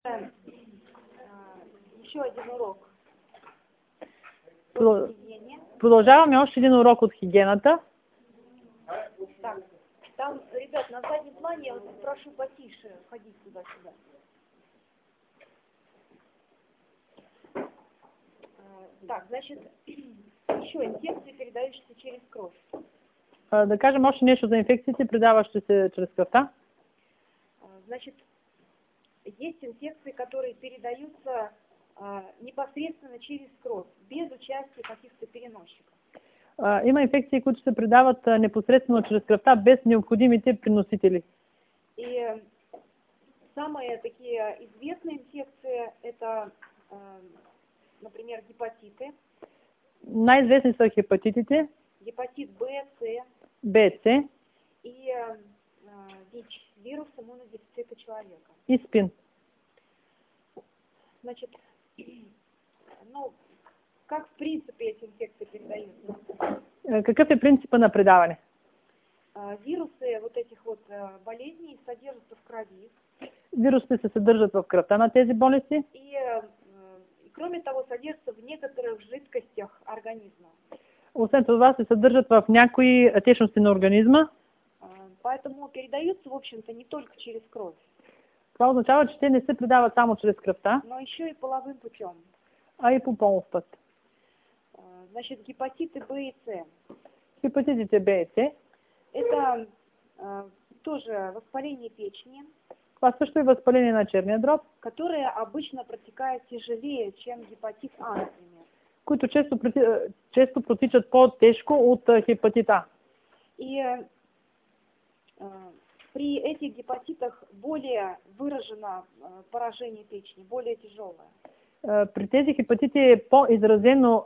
Еще один урок. Продължаваме още един урок от хигиената. Так, там, ребят, на заднем плане я вас прошу потише ходить туда-сюда. Так, значит, еще инфекции, передающиеся через кровь. Да кажем още нещо за инфекциите, предаващи се чрез кръвта. Значит, есть инфекции, которые передаются непосредственно через кровь, без участия каких-то переносчиков. Има инфекции, които се предават непосредствено чрез кръвта, без необходимите приносители. И самые такие известные инфекции это, например, гепатиты. Най-известни са хепатитите. Гепатит Б, С. Б, С. И ВИЧ, вирус иммунодефицита человека. И СПИН. Значит, ну, как в принципе эти инфекции передаются? Какъв е принципът на предаване? Вирусы вот этих вот болезней содержатся в крови. Вирусите се съдържат в кръвта на тези болести. И кроме того, содержатся в некоторых жидкостях организма. Освен това се съдържат в някои течности на организма. Поэтому передаются, в общем-то, не только через кровь. Това означава, че те не се предават само чрез кръвта, но еще и половым путем. А и по полов път. Значит, гепатиты Б и С. Хепатитите Б и С. Это тоже воспаление печени. Това също е възпаление на черния дроб, которое обычно протекает тяжелее, чем гепатит А, например. които често протичат по-тежко от хепатит А. И при этих гепатитах более выражено поражение печени, более тяжелое. При тези хепатити е по-изразено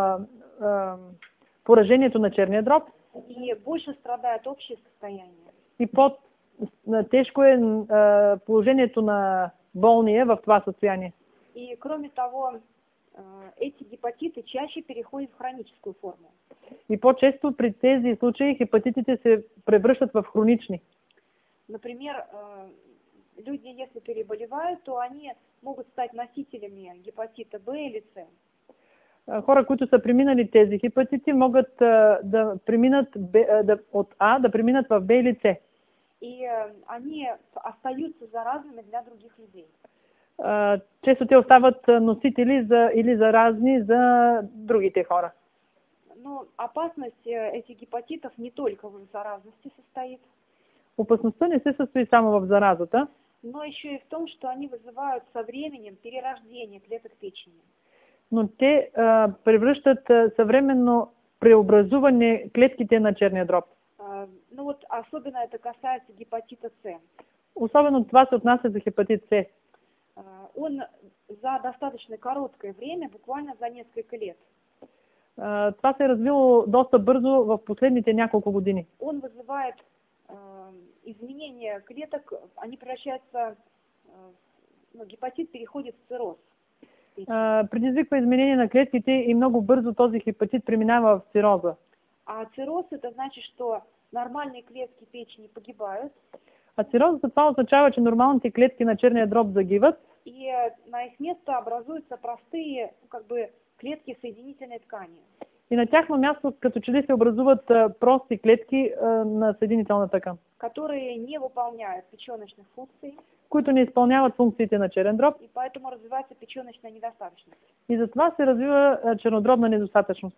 поражението на черния дроб. И больше страдает общее состояние. И по-тежко е положението на болния в това състояние. И кроме того, эти гепатиты чаще переходят в хроническую форму. И по-често при тези случаи хепатитите се превръщат в хронични. Например, люди, если переболевают, то они могут стать носителями гепатита Б или С. Хора, които са преминали тези хепатити, могат да преминат от А да преминат в Б или С. И они остаются заразными для других людей. Често те остават носители или заразни за другите хора. Но опасность этих гепатитов не только в заразности состоит. Опасността не се състои само в заразата, но еще и в том, что они вызывают со временем перерождение клеток печени. Но те превръщат съвременно преобразуване клетките на черния дроб. Ну вот особенно это касается гепатита С. Особено това се отнася за хепатит С. Он за достаточно короткое время, буквально за несколько лет. Това се е развило доста бързо в последните няколко години. Он вызывает изменения клеток, они превращаются, гепатит переходит в цирроз. Предизвиква изменение на клетките и много бързо този хепатит преминава в цироза. А цирроз это значит, что нормальные клетки печени погибают. А цирозата това означава, че нормалните клетки на черния дроб загиват. И на их место образуются простые, как бы, клетки соединительной ткани. И на тяхно място като че ли се образуват прости клетки на съединителна тъкан, которые не выполняют печеночных функций, които не изпълняват функциите на черен дроб. И поэтому развивается печеночная недостаточность. И затова се развива чернодробна недостатъчност.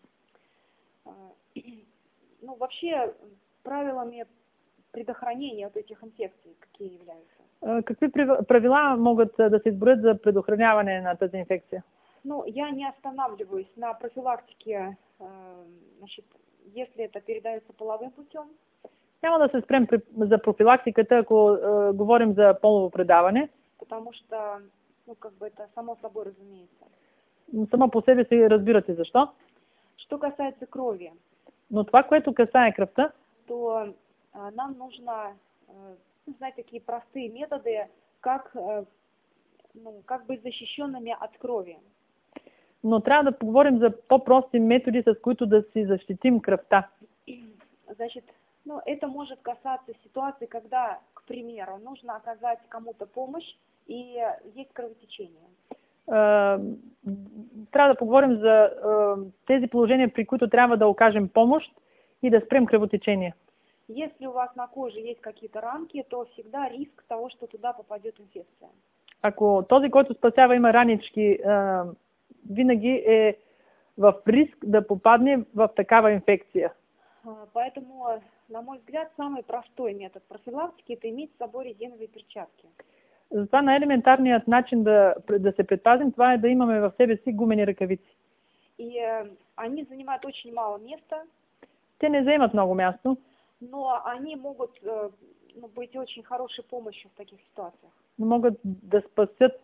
Ну, вообще, правилами предохранения от этих инфекций какие являются? Какви правила могат да се изброят за предохраняване на тази инфекция? Ну, я не останавливаюсь на профилактике, значит, если это передается половым путем. Няма да се спрем за профилактиката, ако говорим за полово предаване. Потому что, ну, как бы это само собой разумеется. Само по себе си разбирате защо. Что касается крови. Но това, което касае кръвта, то нам нужно знать такие простые методы, как быть защищенными от крови. Но трябва да поговорим за по-прости методи, с които да си защитим кръвта. Значит, это может касаться ситуации, когда, к примеру, нужно оказать кому-то помощь и есть кровотечение. Трябва да поговорим за тези положения, при които трябва да окажем помощ и да спрем кръвотечение. Если у вас на коже есть какие-то ранки, то всегда риск того, что туда попадет инфекция. Ако този, който спасява, има ранички, винаги е в риск да попадне в такава инфекция. Поэтому, на мой взгляд, самый простой метод профилактики – это иметь с собой резиновые перчатки. Затова най-елементарният начин да се предпазим, това е да имаме в себе си гумени ръкавици. И они занимают очень мало места. Те не заемат много място, но они могут быть очень хорошей помощью в таких ситуациях. Но могат да спасят,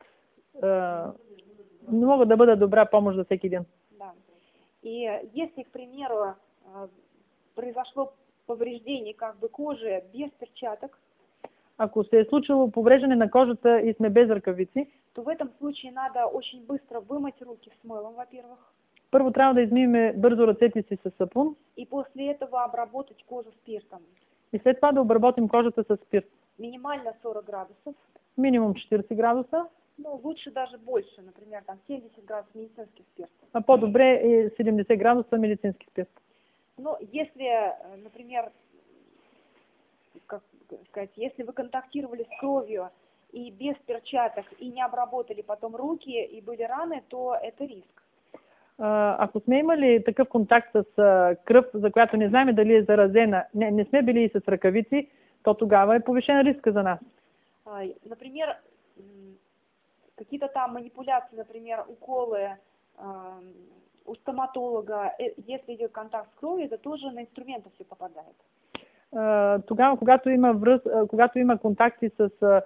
могат да бъдат добра помощ за всеки ден. Да. И если, к примеру, произошло повреждение как бы кожи без перчаток, ако се е случило повреждане на кожата и сме без ръкавици, то в этом случае надо очень быстро вымыть руки с мылом, во-первых. Първо трябва да измием бързо ръцете си с сапун. И после этого обработать кожу спиртом. И след това да обработим кожата с спирт. Минимально 40 градусов. Минимум 40 градуса. Ну, лучше даже больше, например, там 70 градусов медицинский спирт. А по-добре е 70 градуса медицински спирт. Но если, например, как сказать, если вы контактировали с кровью и без перчаток, и не обработали потом руки, и были раны, то это риск. Ако сме имали такъв контакт с кръв, за която не знаем дали е заразена, не сме били и с ръкавици, то тогава е повишен риск за нас. Например, какие-то там манипуляции, например, уколы у стоматолога, если идет контакт с кровью, это тоже на инструменты все попадает. Тогава, когато има контакти с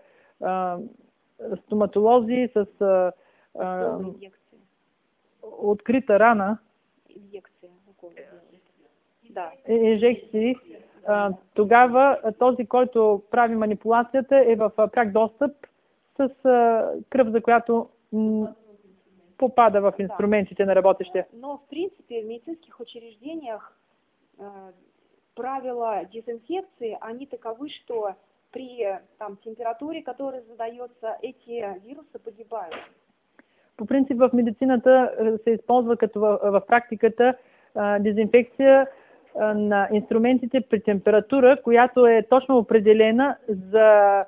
стоматолози, с открита рана, инжекции, тогава този, който прави манипулацията, е в пряк достъп с кръв, за която попада в инструментите на работещия. Но в принципе в медицинских учреждениях правила дезинфекции, они таковы, что при температуре, которая задается, эти вирусы погибают. По принцип в медицината се използва като в практиката дезинфекция на инструментите при температура, която е точно определена за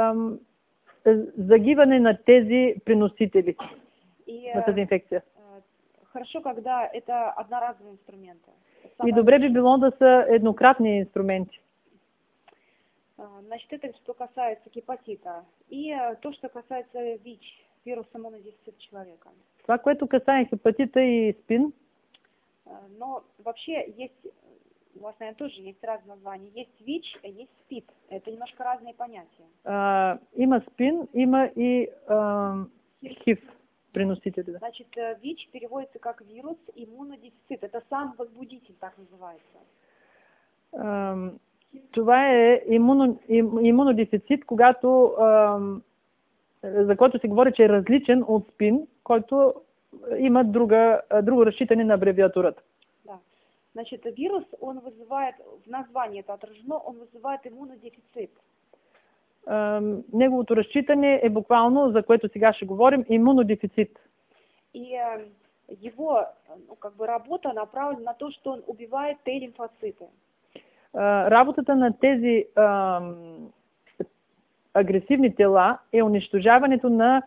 загиване на тези приносители на тази инфекция. Хорошо, когда это одноразовые инструменты. И добре би било да са еднократни инструменти. Значит, это что касается гепатита. И то, что касается ВИЧ, вирус иммунодефицита человека. Това, което касае хепатита и СПИН. Но вообще есть, у вас, наверное, тоже есть разные названия. Есть ВИЧ, а есть СПИД. Это немножко разные понятия. Има СПИН, има и ХИВ приносители. Значит, ВИЧ переводится как вирус иммунодефицит. Это сам возбудитель, так называется. Това е имунодефицит, когато за който се говори, че е различен от СПИН, който има друго разчитане на абревиатурата. Да. Значит, вирус, он вызывает, в названии это отражено, он вызывает иммунодефицит. Неговото разчитане е буквално, за което сега ще говорим, имунодефицит. И его работа направлена на то, что он убивает Т-лимфоциты. Работата на тези агресивни тела е унищожаването на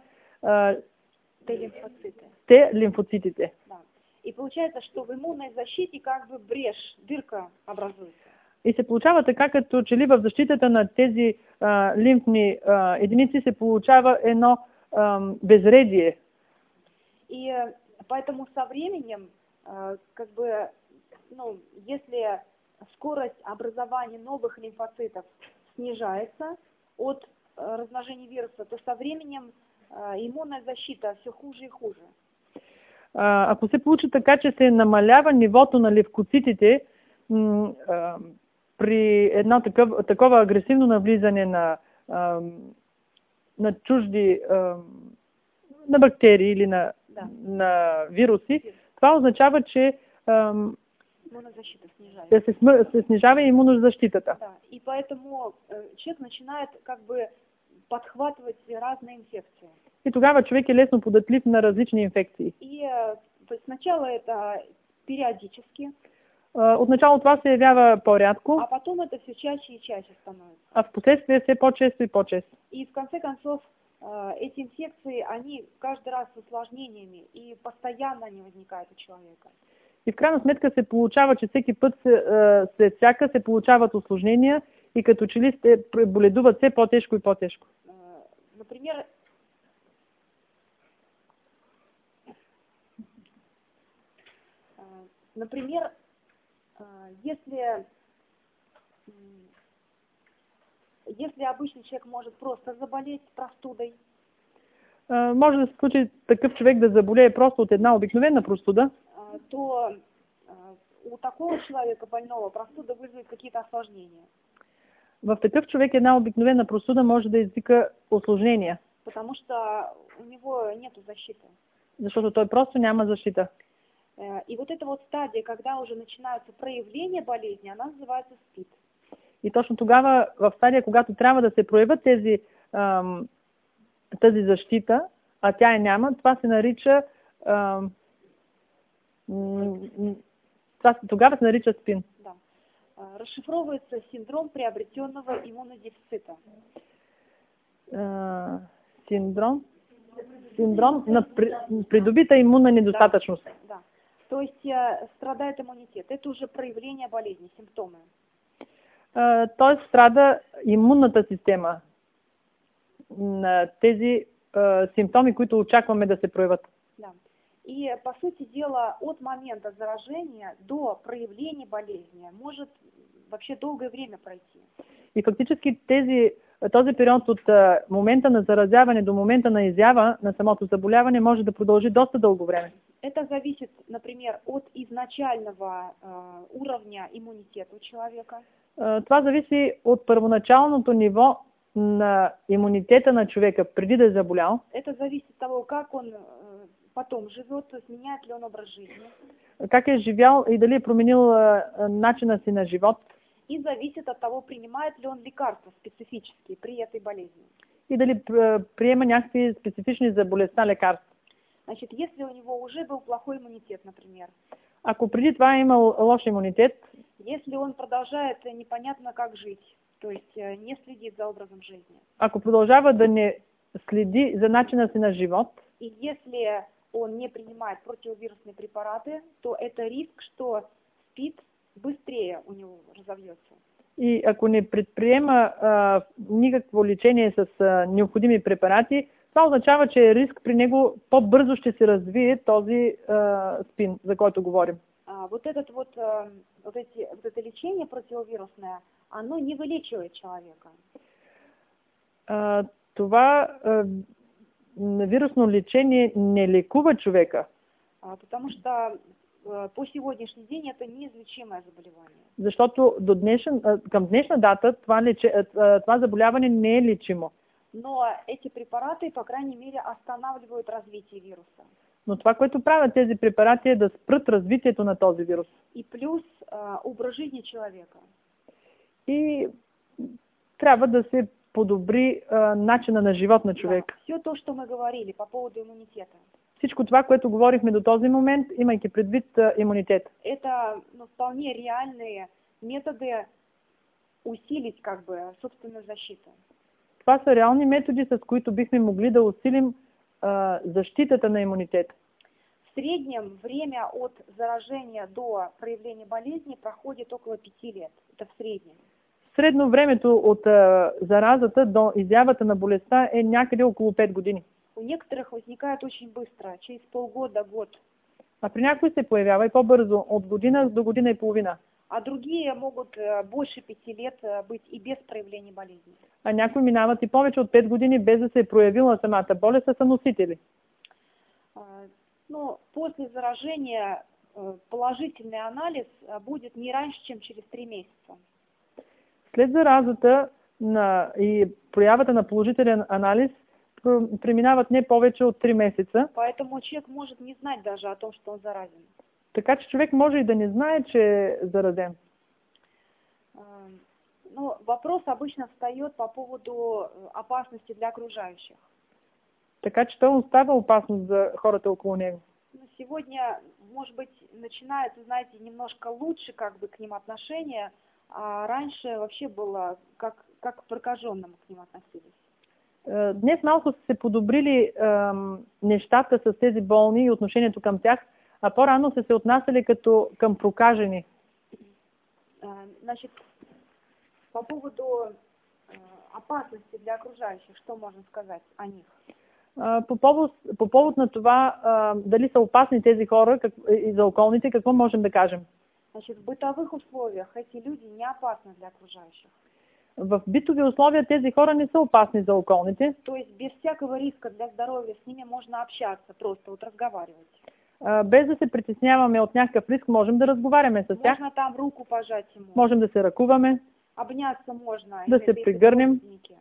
Т-лимфоцитите. Да. И получается, что в иммунной защите как бы брешь, дырка образуется. И се получава така, като че ли в защитата на тези лимфни единици се получава едно безредие. И поэтому со временем, как бы, если скорость образования новых лимфоцитов снижается от размножения вируса, то со временем иммунная защита все хуже и хуже. Ако се получи така, че се намалява нивото на левкоцитите при едно такова агресивно навлизане на чужди на бактерии или на вируси, това означава, че се снижава имунозащитата. Да. И поэтому человек начинает как бы подхватывать разные инфекции. И тогава човек е лесно податлив на различни инфекции. И то есть сначала это периодически, Отначало това се явява по-рядко, а потом это все чаще и чаще становится. а в последствие все по-често и по-често. И в конце концов эти инфекции, они каждый раз с осложнениями, и постоянно они возникают у человека. И в крайна сметка се получава, че всеки път след всяка се получават усложнения и като че ли се боледуват все по-тежко и по-тежко. Например, если обычный человек может просто заболеть простудой, Може да се случи такъв човек да заболее просто от една обикновена простуда, то у такого человека больного простуда вызовет какие-то осложнения. в такъв човек една обикновена простуда може да извика осложнения, Потому что у него нет защиты. защото той просто няма защита. И вот эта вот стадия, когда уже начинаются проявления болезни, она называется СПИД. И точно тогава, в стадия, когато трябва да се проявят тази защита, а тя я няма, това се нарича тогава се нарича СПИН. Да. Расшифровывается синдром приобретенного иммунодефицита. Синдром на придобита иммунна недостатъчност. Да. То есть страдает иммунитет. Это уже проявление болезни, симптомы. Тоест страда имунната система на тези симптоми, които очакваме да се проявят. Да. И, по сути дела, от момента заражения до проявления болезни может вообще долгое время пройти. И фактически този период от момента на заразяване до момента на изява на самото заболяване може да продължи доста дълго време. Это зависит, например, от изначального уровня иммунитета у человека. Това зависи от първоначалното ниво на имунитета на човека преди да е заболял. Это зависит от того, как он потом живет, то есть меняет ли он образ жизни. Как е живял и дали е променил начина си на живот. И зависит от того, принимает ли он лекарства специфические при этой болезни. И дали приема някакви специфични за болестта лекарства. Значит, если у него уже был плохой иммунитет, например. Ако преди това е имал лош имунитет. Если он продолжает непонятно как жить, то есть не следит за образом жизни. Ако продължава да не следи за начина си на живот. И если он не принимает противовирусные препараты, то это риск, что СПИД быстрее у него разовьется. И ако не предприема никакво лечение с необходими препарати, това означава, че риск при него по-бързо ще се развие този СПИН, за който говорим. Вот это лечение противовирусное, оно не вылечивает человека. Това вирусно лечение не лекува човека. Потому что по сегодняшний день это неизлечимое заболевание. Защото към днешна дата това заболяване не е лечимо. Но эти препараты, по крайней мере, останавливают развитие вируса. Но това, което правят тези препарати, е да спрат развитието на този вирус. И плюс образ жизни човека. И трябва да се подобри начина на живот на човек. Да. Все то, что мы говорили по поводу иммунитета. Всичко това, което говорихме до този момент, имайки предвид имунитет. Это вполне реальные методы усилить собственную защиту. Това са реални методи, с които бихме могли да усилим защитата на имунитет. В среднем время от заражения до проявления болезни проходит около 5 лет. Это в среднем. Средно времето от заразата до изявата на болестта е някъде около 5 години. У некоторых возникает очень быстро, через полгода, год. А при някои се появява и по-бързо, от година до година и половина. А другие могут больше 5 лет быть и без проявления болезни. А някои минават и повече от 5 години без да се е проявила самата болест, а са носители. Но после заражения положительный анализ будет не раньше, чем через 3 месяца. След заразата и проявата на положителен анализ преминават не повече от 3 месеца. Поэтому человек может не знать даже о том, что он заразен. Така че човек може и да не знае, че е заразен. Ну, вопрос обычно встает по поводу опасности для окружающих. Така че той остава опасност за хората около него. Но сегодня, может быть, начинается, знаете, немножко лучше как бы к ним отношение, а раньше вообще было как к прокаженным к ним относились. Днес малко са се подобрили нещата с тези болни и отношението към тях, а по-рано са се отнасяли като към прокажени. Значит, по поводу опасности для окружающих, что можно сказать о них? По повод на това дали са опасни тези хора и за околните, какво можем да кажем? Значит, в бытовых условиях эти люди не опасны для окружающих. В битови условия тези хора не са опасни за околните. То есть без всякого риска для здоровья с ними можно общаться, просто вот разговаривать. Без да се притесняваме от някакъв риск, можем да разговаряме с тях. Можно там руку пожать ему. Можем да се ръкуваме. Обняться можно. Да се пригърнем.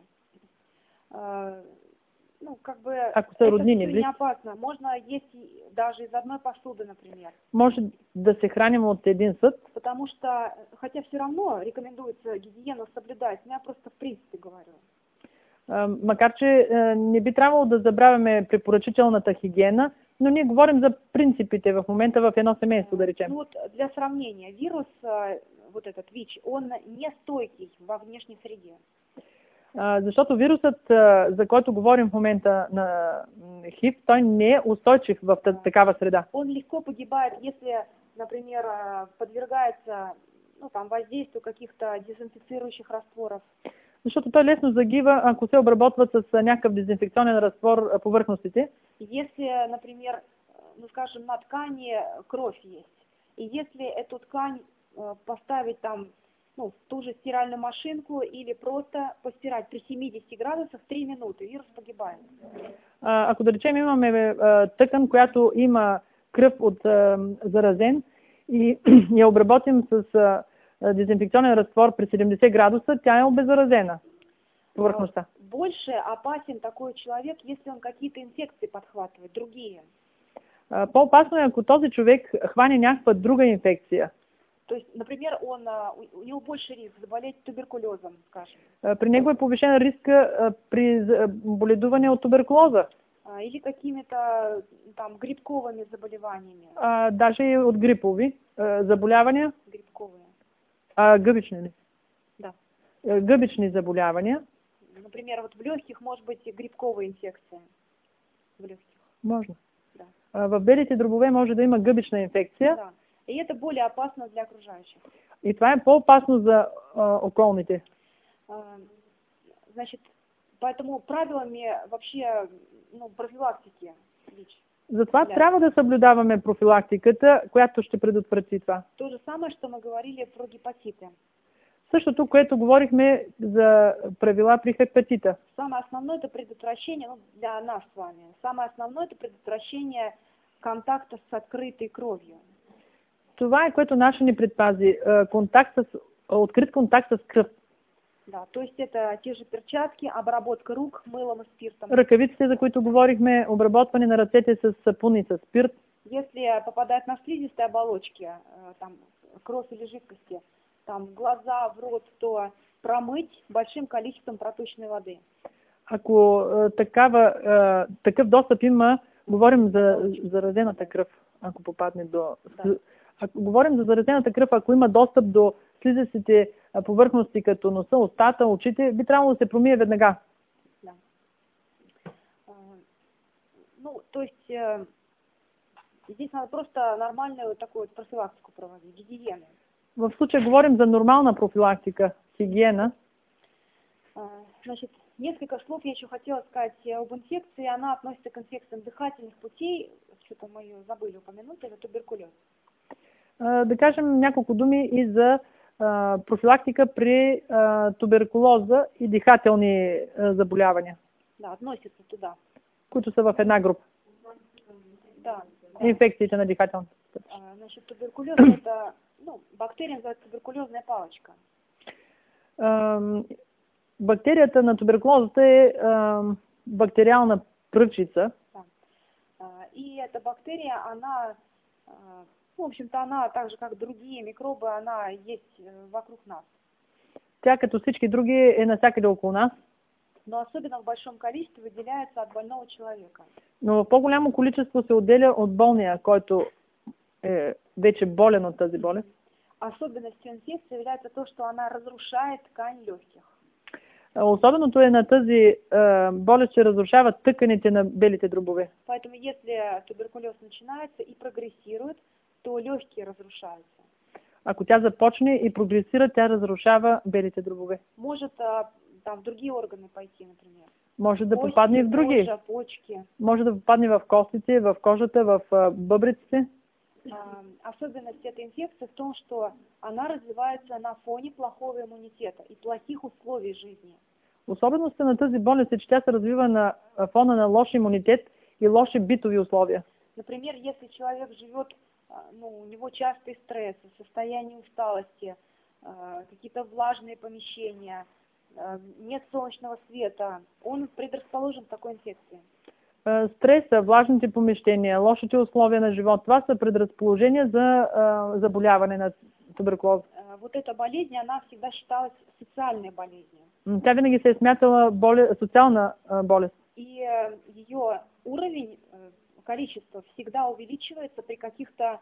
Ну, как бы, ако са роднини, это не опасно. Можно есть даже из одной посуды, например. Може да се храним от един съд. Потому что, хотя все равно рекомендуется гигиену соблюдать, но я просто в принципе говорю. Макар че не би трябвало да забравяме препоръчителната хигиена, но ние говорим за принципите в момента в едно семейство, да речем. Ну вот для сравнения, вирус, вот этот ВИЧ, он не стойкий во внешней среде. Защото вирусът, за който говорим в момента на ХИВ, той не е устойчив в такава среда. Он легко погибает, если, например, подвергается воздействию каких-то дезинфицирующих растворов. Защото той лесно загива, ако се обработват с някакъв дезинфекционен разтвор повърхностите. Если, например, скажем, на ткани кровь есть, и если эту ткань поставить там в ту же стиральную машинку или просто постирать при 70 градусах 3 минуты, вирус погибает. Ако да речем имаме тъкан, която има кръв от заразен и я обработим с дезинфекционен разтвор при 70 градуса, тя е обеззаразена повърхността. Больше опасен такой человек, если он какие-то инфекции подхватывает, другие. По-опасно е, ако този човек хване някаква друга инфекция. То есть, например, у него больше риск заболеть туберкулезом, скажем. При него е повишен риск при боледуване от туберкулоза. Или какими-то там грибковыми заболеваниями. Даже и от грипови заболявания. Грибковые. Гъбични ли? Да. Гъбични заболявания. Например, вот в легких может быть грибковая инфекция. В легких. Можно. Да. В белите дробове може да има гъбична инфекция. Да. И это более опасно для окружающих. И това е по-опасно за околните. Значит, поэтому правилами вообще профилактики ВИЧ. Затова трябва да съблюдаваме профилактиката, която ще предотврати това. То же самое, что мы говорили про гепатиты. Същото, което говорихме за правила при хепатита. Самое основное это предотвращение, для нас с вами, самое основное это предотвращение контакта с открытой кровью. Това е, което наше ни предпази. Открит контакт с кръв. Да, то есть это те же перчатки, обработка рук мылом и спиртом. Ръкавиците, за които говорихме, обработване на ръцете с сапун и с спирт. Если попадает на слизистые оболочки, там кровь или жидкости, там глаза, в рот, то промыть большим количеством проточной воды. Ако такъв достъп има, говорим за заразената кръв, ако попадне до... Да. Ако говорим за заразената кръв, ако има достъп до слизистите повърхности като носа, устата, очите, би трябвало да се промие веднага. Да. То есть здесь надо просто нормальную такую профилактику проводить, гигиену. В случая говорим за нормална профилактика, хигиена. Значит, несколько слов я еще хотела сказать об инфекции. Она относится к инфекциям дыхательных путей. Что-то мы ее забыли упомянуть, это туберкулез. Да кажем няколко думи и за профилактика при туберкулоза и дихателни заболявания. Да, относится туда. Които са в една група. Да. Инфекциите на дихателните. Значит, туберкулез это, бактерия называется туберкулезная палочка. Бактерията на туберкулозата е бактериална пръчица. Да. И эта бактерия, она, в общем-то, она так же, как другие микробы, она есть вокруг нас. Тя като всички други е навсякъде около нас, но особенно в большом количестве выделяется от больного человека. но в по-голямо количество се отделя от болния, който е вече болен от тази болест. Особенностью инфекции является то, что она разрушает ткань легких. Особеното е на тази болест, че разрушава тъканите на белите дробове. Поэтому если туберкулез начинается и прогрессирует, то легкие разрушаются. Ако тя започне и прогресира, тя разрушава белите дробове. Может там в другие органы пойти, например. Може да Кости, попадне и в други. кожа, почки. Може да попадне в костите, в кожата, в бъбреците. Особенность этой инфекции в том, что она развивается на фоне плохого иммунитета и плохих условий жизни. Особеността на тази болест е, че тя се развива на фона на лош имунитет и лоши битови условия. Например, если человек живет, у него частый стресс, состояние усталости, какие-то влажные помещения, нет солнечного света, он предрасположен к такой инфекции. Стреса, влажните помещения, лошите условия на живот, това са предразположения за заболяване на туберкулоза. Вот эта болезнь, она всегда считалась социальной болезнью. Тя винаги се е смятала социална болест. И ее уровень, количество всегда увеличивается при каких-то,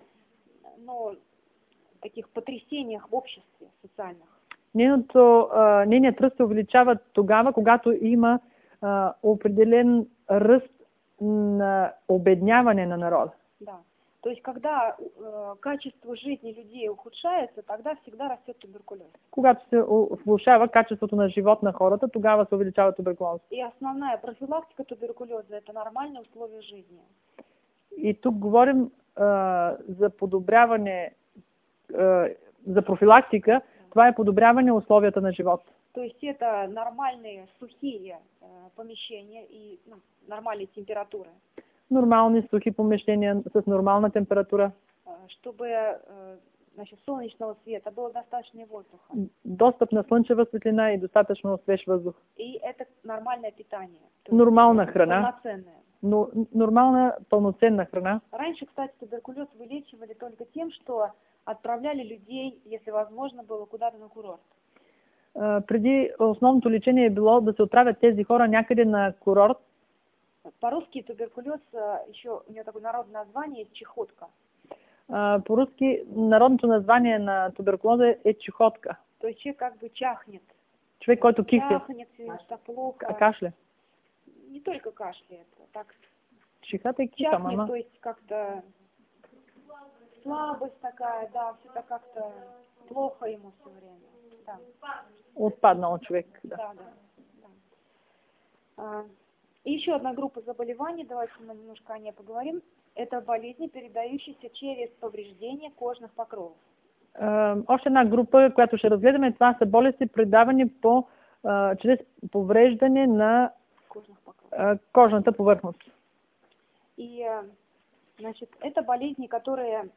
таких потрясениях в обществе социальных. Нейният ръст се увеличава тогава, когато има определен ръст на обедняване на народа. Да. То есть, когда качество жизни людей ухудшается, тогда всегда растет туберкулез. Когато се влошава качеството на живот на хората, тогава се увеличава туберкулоз. И основная профилактика туберкулеза – это нормальные условия жизни. И тук говорим за подобряване, за профилактика, това е подобряване условията на живот. То есть это нормальные сухие помещения и нормальные температуры. Нормални сухи помещения с нормална температура. Чтобы солнечного света было достаточно воздуха. Достъп на слънчева светлина и достатъчно свеж въздух. И это нормальное питание. Нормална храна. Полноценная. Нормална, пълноценна храна. Раньше, кстати, туберкулез вылечивали только тем, что отправляли людей, если возможно было, куда-то на курорт. Преди основното лечение е било да се отправят тези хора някъде на курорт. По-русски туберкулез, еще у него такое народное название, чехотка. По-русски народното название на туберкулоза е чехотка. То есть человек как бы чахнет. Човек, който кихне. Чахнет, так плохо. Кашля. Не только кашляет, так. Чихата и киха, Чахнет, мама. то есть как-то слабость такая, да, все-то как-то плохо ему все время. Да. Отпаднал човек. Да. Да. И еще одна группа заболеваний, давайте мы немножко о ней поговорим. Это болезни, передающиеся через повреждение кожных покровов. Още една група, която ще разгледаме, това са болести, предавани чрез повреждане на кожната повърхност. И, значит, это болезни, которые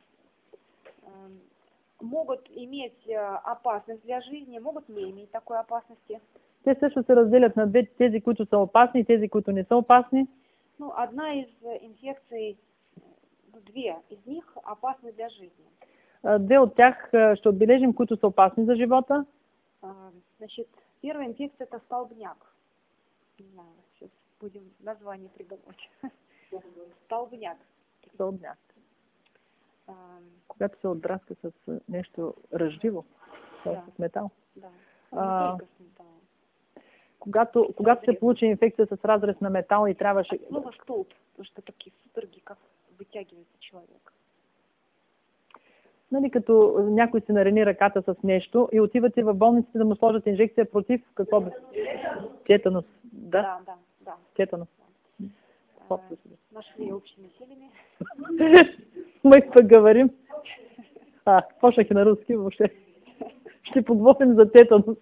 могут иметь опасность для жизни, могут не иметь такой опасности. Те също се разделят на две, тези, които са опасни и тези, които не са опасни. Одна из инфекций, две из них опасны для жизни. Две от тях ще отбележим, които са опасни за живота. Значит, первая инфекция – это столбняк. Не знаю, сейчас будем название придумать. Столбняк. Столбняк. Когато се отбраска с нещо ръждиво, с метал. Да. Не только с металом. Когато се получи инфекция с разрез на метал и трябваше... Слово столб, потому что такие судороги, как вытягивается человек. Нали, като някой се нарани ръката с нещо и отивате в болницата да му сложат инжекция против какво бе? Тетанус. Да? Да. Тетанус. Нашли общими силами. Мы поговорим. Почнах и на руски въобще. Ще поговорим за тетанус.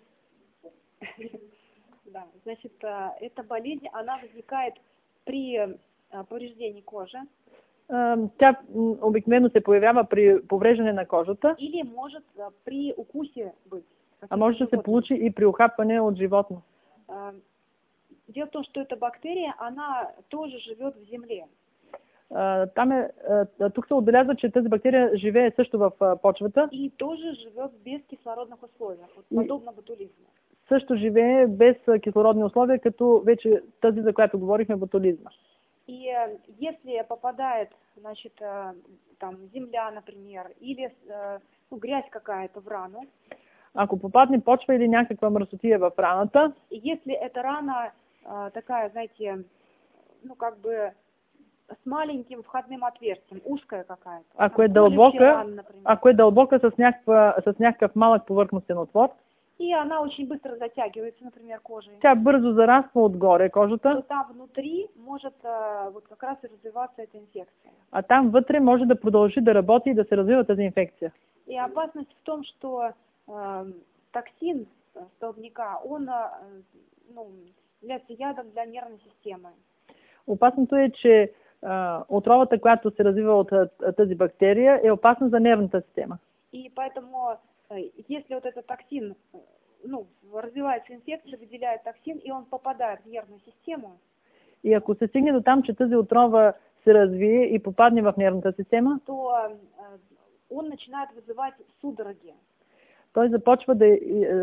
Да, значит, эта болезнь, она возникает при повреждении кожи. Тя обикновено се появява при повреждане на кожата. Или может при укусе быть. А може да се получи и при ухапване от животно. Дело в том, что эта бактерия, она тоже живет в земле. Тук се отбелязва, че тази бактерия живее също в почвата. И тоже живет без кислородных условий, вот, подобно ботулизму. Също живее без кислородни условия, като вече тази, за която говорихме, ботулизма. И если попадает, значит, там земля, например, или грязь какая-то в рану, ако попадне почва или някаква мръсотия в раната, и если эта рана такая, знаете, ну как бы с маленьким входным отверстием, узкая какая-то. Ако е дълбока с някакъв малък повърхностен отвор, и она очень быстро затягивается, например, кожей. Тя бързо зараства отгоре кожата. То там внутри может вот как раз и развиваться эта инфекция. А там вътре може да продължи да работи и да се развива тази инфекция. И опасность в том, что токсин столбняка, он является ядом для нервной системы. Опасното е, че отровата, която се развива от тази бактерия, е опасна за нервната система. И поэтому, если вот этот токсин, развивается инфекция, выделяет токсин, и он попадает в нервную систему. И ако се стигне до там, че тази отрова се развие и попадне в нервната система, то он начинает вызывать судороги. Той започва да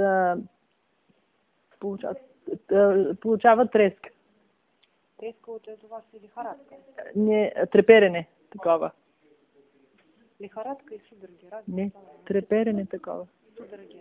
получава треск. Треска вот это у вас и лихорадка? Не, треперене такова. Лихорадка и судороги разные? Не, треперене такова. Судороги.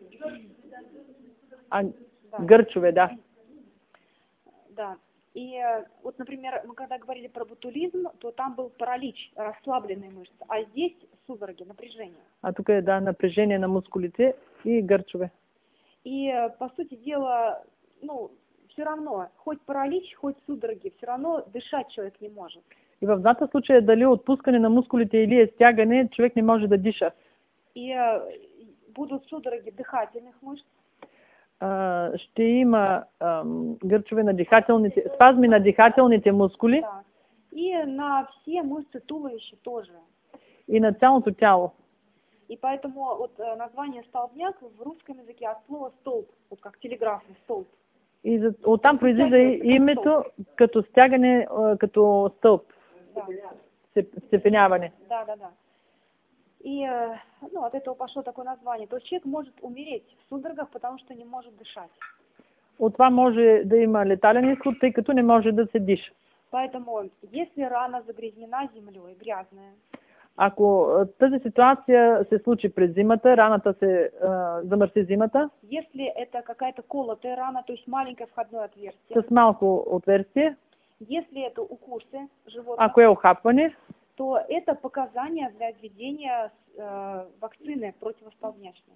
Гърчове, да. Да. И вот, например, мы когда говорили про ботулизм, то там был паралич, расслабленные мышцы, а здесь судороги, напряжение. А тук е, напряжение на мускулите и гърчове. И, по сути дела, все равно, хоть паралич, хоть судороги, все равно дышать человек не может. И в двата случая, дали отпускане на мускулите или е стягане, човек не може да диша. И будут судороги дыхательных мышц. Ще има гърчове на дихателните, спазми на дихателните мускули. Да. И на все мышцы туловища тоже. И на цялото тяло. И поэтому вот название столбняк в русском языке от слова столб, вот как телеграфный столб. И оттам произлиза името като стягане, като стълб. Да. Степеняване. Да. И от этого пошло такое название. То есть человек может умереть в судорогах, потому что не может дышать. От това може да има летален изход, тъй като не може да се диша. Поэтому, если рана загрязнена землей, грязная. Ако тази ситуация се случи през зимата, раната се замърси зимата. Если это какая-то колотая рана, то есть маленькое входное отверстие. С малко отверстие. Если это укусы животных. Ако е охапване, то это показания для введения вакцины противостолбнячной.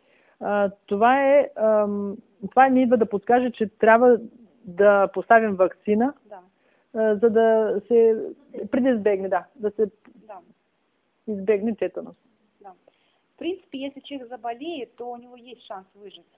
Това ни идва да подскаже, че трябва да поставим вакцина, за да се предизбегне, да се избегне тетанус. Да. В принципе, если человек заболеет, то у него есть шанс выжить.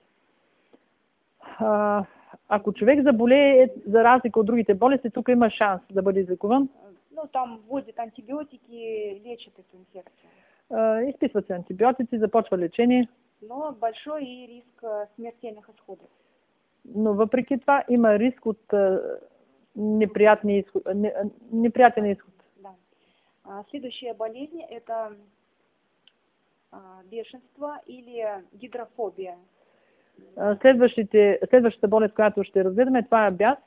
Ако човек заболее, за разлика от другите болести, тук има шанс да бъде излекуван. Там вводят антибиотики, лечат эту инфекцию. Изписват се антибиотици, започва лечение. Но большой и риск смертельных исходов. Но въпреки това има риск от неприятен изход. Да. Следующая болезнь – это бешенство или гидрофобия. Следващата болест, която ще разгледаме, това е бяс.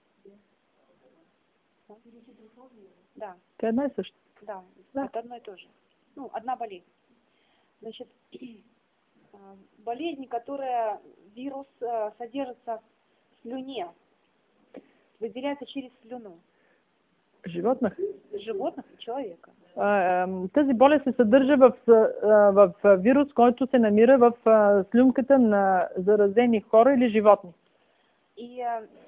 Да. Это одно и то же. Да, это одно и то же. Одна болезнь. Значит, болезнь, которая вирус содержится в слюне, выделяется через слюну. Животных и человека. Тази болест се съдържа в вирус, който се намира в слюнката на заразени хора или животни. И,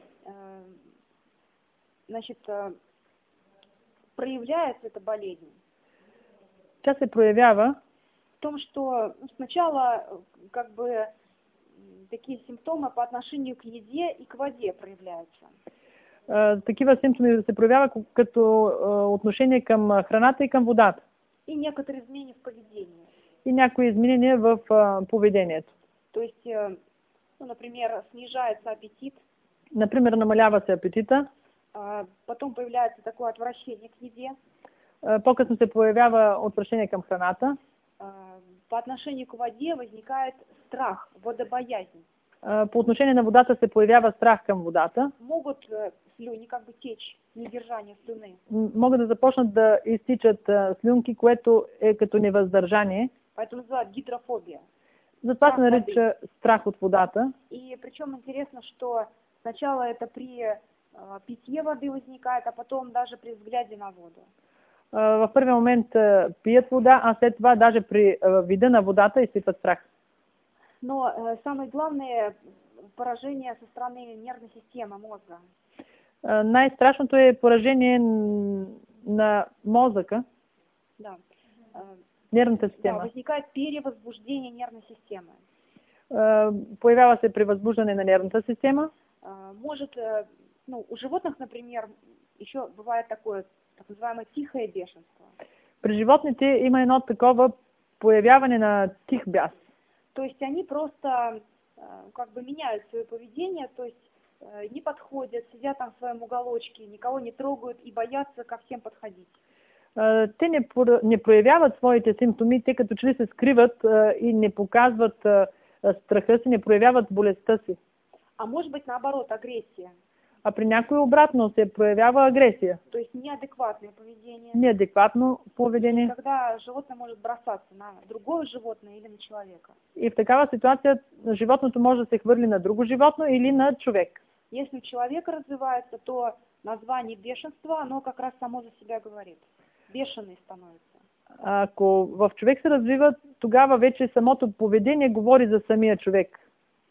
значит, проявляется эта болезнь. Тя се проявява в том, что сначала как бы такие симптомы по отношению к еде и к воде проявляются. Такива симптоми се проявява като отношение към храната и към водата. И некоторые изменения в поведении. И някои изменения в поведението. То есть, например, снижается аппетит. Например, намалява се апетита. Потом появляется такое отвращение к еде. По-късно се появява отвращение към храната. По отношению к воде возникает страх, водобоязнь. По отношение на водата се появява страх към водата. Могут слюни как бы течь, недержание слюны. Могат да започнат да изтичат слюнки, което е като невъздържание. Поэтому называют гидрофобия. Затова се нарича страх от водата. И причем интересно, что сначала это при питье воды возникает, а потом даже при взгляде на воду. В първия момент пият вода, а след това даже при вида на водата изпитват страх. Но самое главное поражение со стороны нервной системы мозга. Най-страшното е поражение на мозъка. Да. Нервната система. Да, возникает перевозбуждение нервной системы. Появява се превъзбуждане на нервната система. Может, у животных, например, еще бывает такое, так называемое тихое бешенство. При животните има едно такова появяване на тих бяс. То есть они просто как бы меняют свое поведение, то есть не подходят, сидят там в своем уголочке, никого не трогают и боятся ко всем подходить. Те не проявяват своите симптоми, те като че ли се скриват и не показват страха си, не проявяват болестта си. А может быть наоборот, агрессия. А при някой обратно се проявява агресия. То есть неадекватное поведение. Неадекватно поведение. Когда животное может бросаться на другое животное или на человека. И в такава ситуация животното може да се хвърли на друго животно или на човек. Если у человека развивается, то название бешенства, оно как раз само за себя говорит. Бешеный становится. Ако в човек се развива, тогава вече самото поведение говори за самия човек.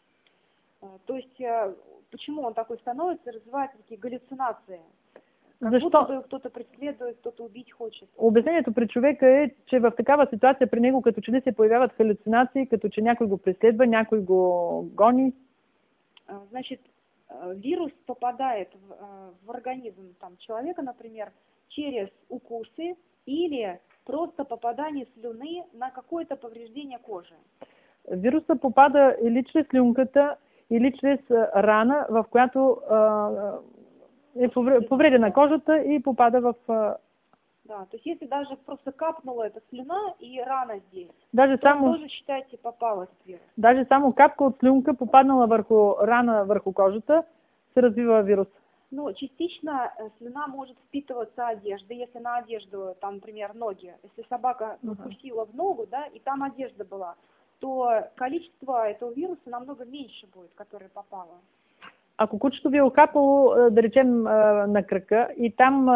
То есть, почему он такой становится, развиваются такие галлюцинации. Как Защо? будто бы кто-то преследует, кто-то убить хочет. Обяснението при човека е, че в такава ситуация при него като че ли се появяват халюцинации, като че някой го преследва, някой го гони. Значит, вирус попадает в организм там, человека, например, через укусы или просто попадание слюны на какое-то повреждение кожи. Вируса попада или чрез слюнката, или чрез рана, в която е повредена кожата и попада в... Да, то есть если даже просто капнула эта слюна и рана здесь, даже то само, тоже, считайте, попал этот вирус. Даже само капка от слюнка попаднала върху рана върху кожата, се развива вирус. Ну, частично слюна может впитываться одеждой, если на одежду, там, например, ноги. Если собака укусила в ногу, да, и там одежда была, то количество этого вируса намного меньше будет, которое попало. Ако кучето ви е окапало, да речем, на крака и там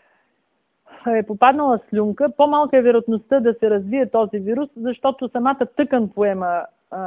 е попаднала слюнка, по-малка е вероятността да се развие този вирус, защото самата тъкан поема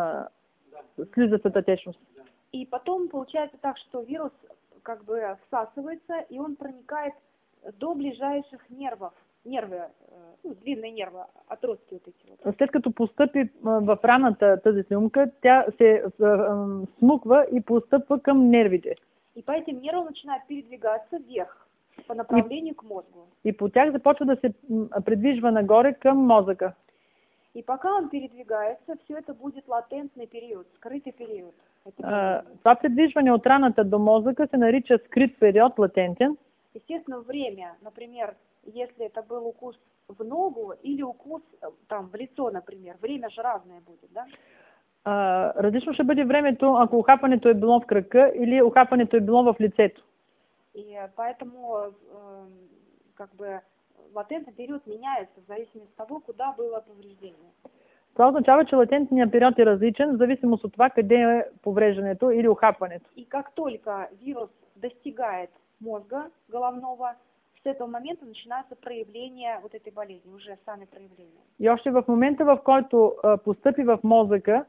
слизистата течност. И потом получается так, что вирус как бы всасывается, и он проникает до ближайших нервов. Нервы, длинные нервы, отростки вот эти вот. След като постъпи в раната тази слюнка, тя се смуква и постъпва към нервите. И по этим нервам начинает передвигаться вверх, по направлению к мозгу. И по тях започва да се придвижва нагоре към мозъка. И пока он передвигается, все это будет латентный период, скрытый период. Това придвижване от раната до мозъка се нарича скрит период, латентен. Естествено, время, например, если это был укус в ногу или укус там в лицо, например, время же разное будет, да? Различно ще бъде времето, ако ухапването е било в крака или ухапването е било в лицето. И поэтому как бы латентный период меняется в зависимости от того, куда было повреждение. Това означава, че латентният период е различен в зависимост от това къде е повреждането или ухапването. И как только вирус достигает мозга головного, с этого момента начинается проявление вот этой болезни, уже сами проявления. И още в момента, в който постъпи в мозъка,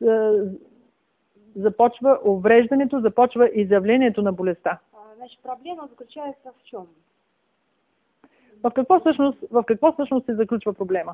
започва увреждането, започва изявлението на болестта. Значит, проблема заключается в чем? В какво всъщност се заключва проблема?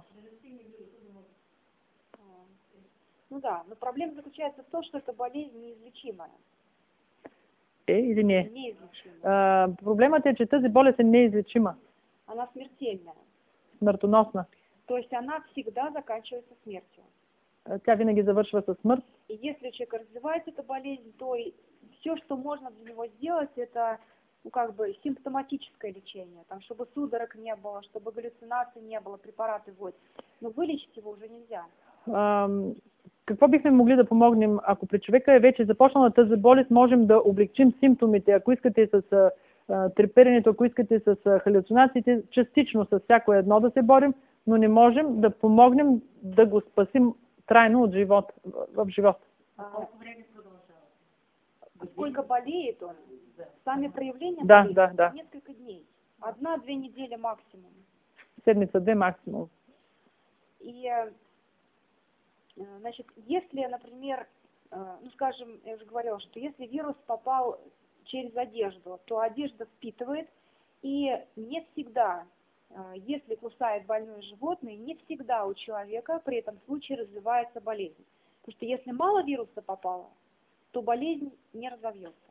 Ну да, но проблема заключается в том, что эта болезнь неизлечимая. Или не? Неизлечимая. Проблемът е, че тази болест е неизлечима. Она смертельная. Смъртоносна. То есть она всегда заканчивается смертью. Тя винаги завършва със смърт. И если у человека развивается эта болезнь, то все, что можно для него сделать, это ну, как бы симптоматическое лечение, там, чтобы судорог не было, чтобы галлюцинаций не было, препараты вводят. Но вылечить его уже нельзя. Какво бихме могли да помогнем, ако при човека е вече започнала тази болест, можем да облегчим симптомите, ако искате с треперенето, ако искате с халюцинациите, частично с всяко едно да се борим, но не можем да помогнем да го спасим трайно от живот, в живот. Колко време продължава? Сколько болеет он? Сами проявления Да, болезни? да. Несколько дней. 1-2 недели максимум. Седмица-две максимум. И, значит, если, например, ну, скажем, я уже говорила, что если вирус попал через одежду, то одежда впитывает, и не всегда, если кусает больное животное, не всегда у человека при этом случае развивается болезнь. Потому что если мало вируса попало, то болезнь не разовьется.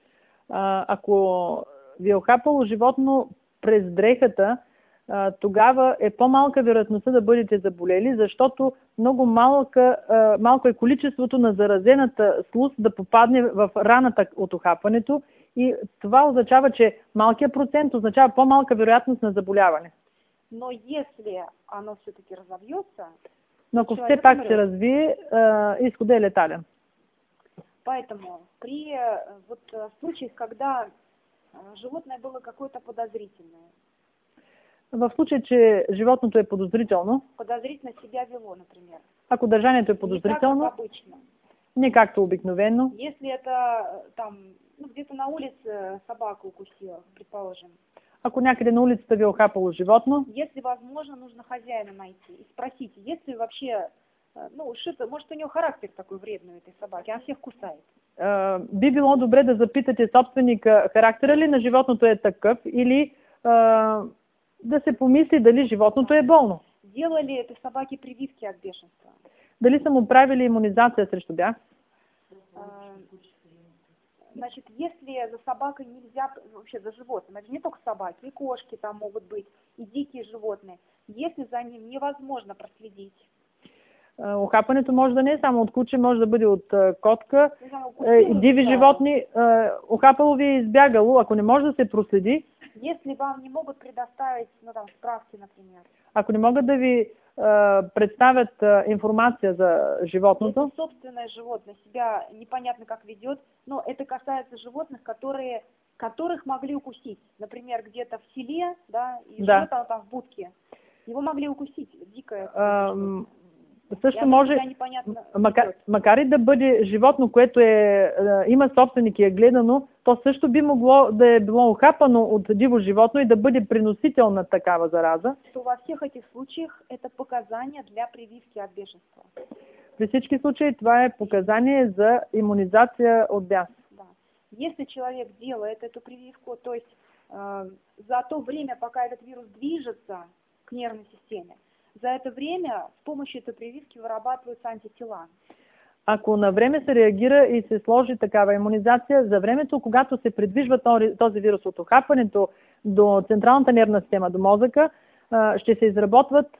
Ако ви е охапало животно през дрехата, тогава е по-малка вероятността да бъдете заболели, защото много малко е количеството на заразената слуз да попадне в раната от охапването и това означава, че малкият процент означава по-малка вероятност на заболяване. Но если оно все-таки разовьется, но ако все пак се развие, изходът е летален. Поэтому при случаях, когда животное было какое-то подозрительное, в случай, че животното е подозрително, подозрительно себя вело, например, ако държанието е подозрително, не както обикновено, если это там, ну, где-то на улице собака укусила, предположим, ако някъде на улицата ви е охапало животно, если возможно, нужно хозяина найти и спросите, если вообще, ну, что-то, может, у него характер такой вредный у этой собаки, она всех кусает. Би било добре да запитате собственика, характера ли на животното е такъв или да се помисли дали животното е болно. Делали этой собаке прививки от бешенства? Дали са му правили имунизация срещу бяг? Значит, если за собакой нельзя, вообще за животным, это не только собаки, и кошки там могут быть, и дикие животные, если за ним невозможно проследить. Охапването може да не е само от куче, може да бъде от котка, диви животни. Охапало ви е избягало, ако не може да се проследи. Если вам не могут предоставить, ну, там, справки, например. Ако не могат да ви представят информация за животното. Это собственное животное себя непонятно как ведет, но это касается животных, которых могли укусить. Например, где-то в селе, да, и живет оно там в будке. Его могли укусить, дикое. Също може, макар и да бъде животно, което има собственик и е гледано, то също би могло да е било охапано от диво животно и да бъде приносител на такава зараза. То във всех этих случаях это показания для прививки от бешенства. При всички случаи това е показание за имунизация от бяс. Да. Если человек делает эту прививку, то есть за то время, пока этот вирус движется к нервной системе, за это время с помощью этой прививки вырабатываются антитела. Ако на време се реагира и се сложи такава имунизация, за времето, когато се придвижва този вирус от охапването до централната нервна система, до мозъка, ще се изработват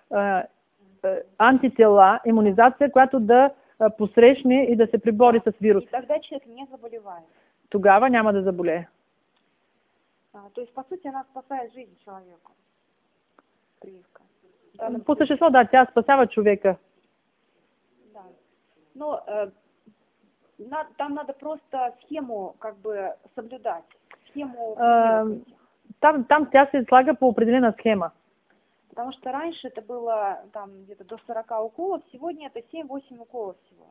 антитела, имунизация, която да посрещне и да се прибори с вируса. И тогда човек не заболевает. Тогава няма да заболее. То есть, по сути, она спасает жизнь человеку. Прививка. По същество, да, тя спасява човека. Да. Но там надо просто схему как бы соблюдать. Схему. Там тя се слага по определена схема. Потому что раньше это было там где-то до 40 уколов, сегодня это 7-8 уколов всего.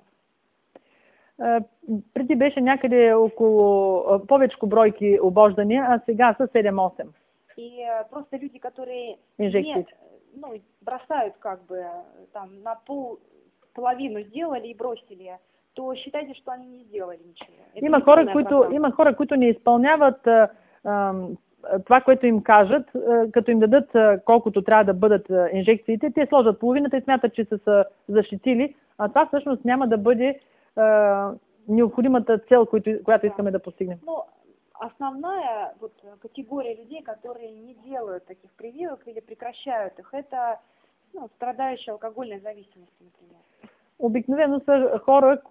Преди беше някъде около повечко бройки обождания, а сега са 7-8. И просто люди, которые бросают как бы там на половину сделали и бросили, то считайте, что они не сделали ничего. Има хора, които не изпълняват това, което им кажат, като им дадат колкото трябва да бъдат инжекциите, те сложат половината и смятат, че са защитили, а това всъщност няма да бъде необходимата цел, която искаме да постигнем. Основная категория людей, которые не делают таких прививок или прекращают их, это страдающие алкогольной зависимостью, например. Обикновено са хора,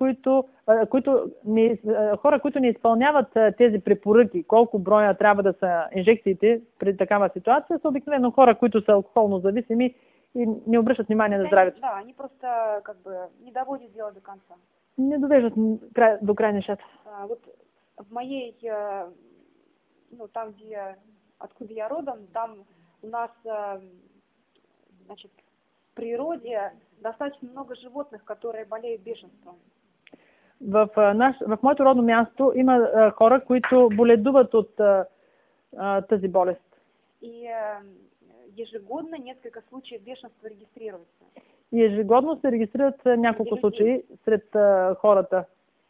които не изпълняват тези препоръки, колко броя трябва да са инжекциите при такава ситуация, са обикновено хора, които са алкохолно зависими и не обръщат внимание на здравето. Да, они просто как бы не доводят дело до конца. Не довеждат до край нещата. Вот в моей, ну там, откуда я родом, там у нас, значит, в природе достаточно много животных, которые болеют бешенством. В моето родно място има хора, които боледуват от тази болест. И ежегодно несколько случаев бешенства регистрируются. И ежегодно се регистрират няколко случаи сред хората.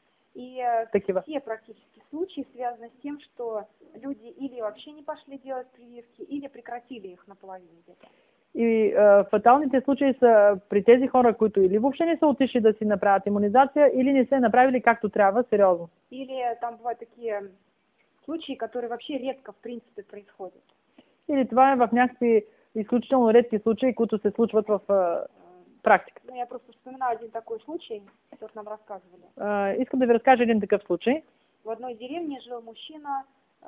И такива. все практически случаи связаны с тем, что люди или вообще не пошли делать прививки, или прекратили их наполовину где-то. И фаталните случаи са при тези хора, които или въобще не са отишли да си направят имунизация, или не се направили както трябва, сериозно. Или там бывают такие случаи, которые вообще редко в принципе происходят. Или това е в някакви изключително редки случаи, които се случват в практика. Ну, я просто вспоминаю один такой случай, который нам рассказывали. Искам да ви разкажа един такъв случай. В одной деревне жил мужчина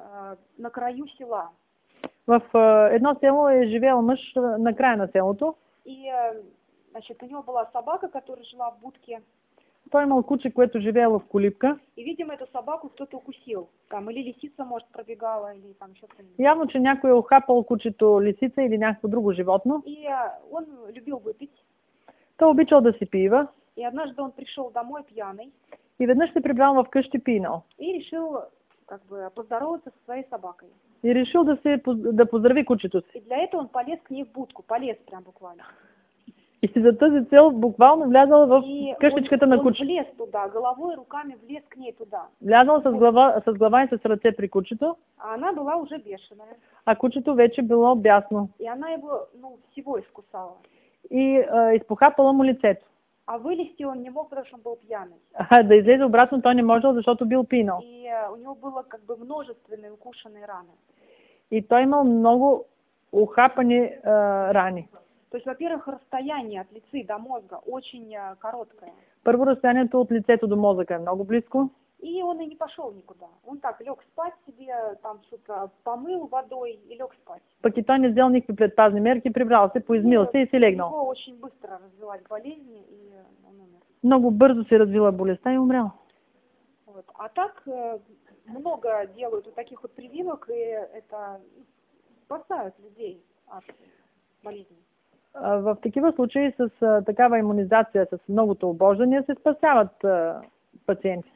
на краю села. В едно село е живел мъж на края на селото. И, значит, у него была собака, которая жила в будке. Той имал куче, което живеело в колибка. И, видимо, эту собаку кто-то укусил. Там или лисица, может, пробегала, или там еще кто-нибудь. Явно, че някой е охапал кучето лисица или някакво друго животно. И он любил выпить. Той обичал да си пива. И однажды он пришел домой пьяный. И веднъж се прибрал вкъщи пинал. И решил, как бы, поздороваться со своей собакой. И решил да поздрави кучето си. И для этого он полез к ней в будку. Полез прям буквально. И за тази цел буквално влязал в къщичката на кучето. Он влез туда, головой и руками влез к ней туда. Влязал с глава и с ръце при кучето. А она была уже бешеная. А кучето вече било бясно. И она его, всего искусала. И изпохапала му лицето. А вылезти он не мог, потому что он был пьяный. А да излезе обратно той не можел, защото бил пинал. И у него было как бы множественные укушенные раны. И той имал много ухапани рани. То есть, во-первых, расстояние от лица до мозга очень короткое. Първо, разстоянието от лицето до мозъка е много близко. И он и не пошел никуда. Он так лег спать себе, там что-то помыл водой и лег спать. Пък и той не взел никакви предпазни мерки, прибрал се, поизмил се и си легнал. Его очень быстро развилась болезнь, и он умер. Много бързо се развила болестта и умрял. Вот. А так много делают вот таких вот прививок, и это спасают людей от болезней. В такива случаи с такава имунизация, с многото обождания се спасяват пациенти.